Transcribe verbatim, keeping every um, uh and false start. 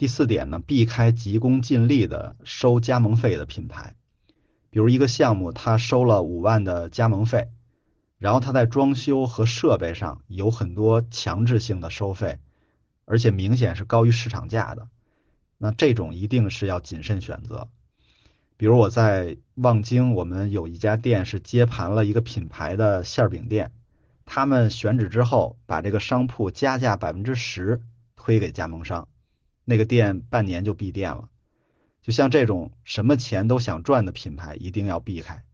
第四点呢，避开急功近利的收加盟费的品牌。比如一个项目，他收了五万的加盟费，然后他在装修和设备上有很多强制性的收费，而且明显是高于市场价的，那这种一定是要谨慎选择。比如我在望京，我们有一家店是接盘了一个品牌的馅儿饼店，他们选址之后，把这个商铺加价百分之十推给加盟商，那个店半年就闭店了。就像这种什么钱都想赚的品牌，一定要避开。